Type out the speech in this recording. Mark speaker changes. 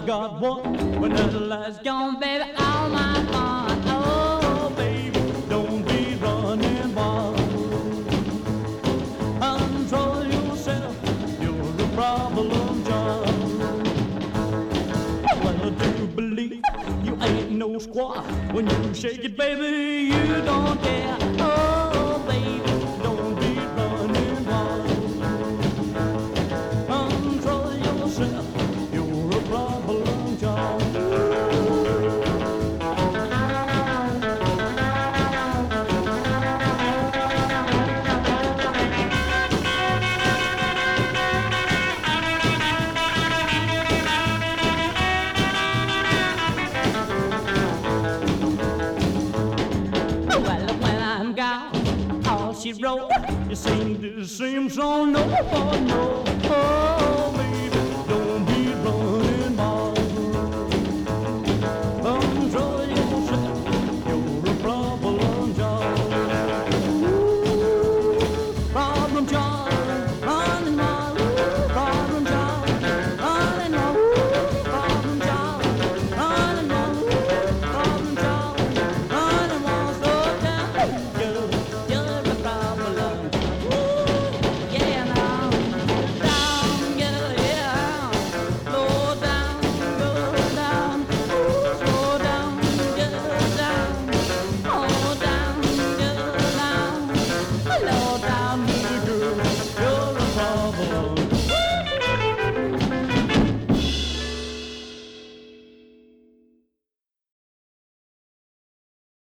Speaker 1: got one. When that light's gone, baby, all my fun. Oh, baby, don't be running wild. Control yourself, you're a problem child. Well, I do believe you ain't no squaw. When you shake it, baby, you don't care. Oh, baby, don't be running wild. Control yourself, you're a problem child. She wrote, you seem to seem so no for no. Oh, baby.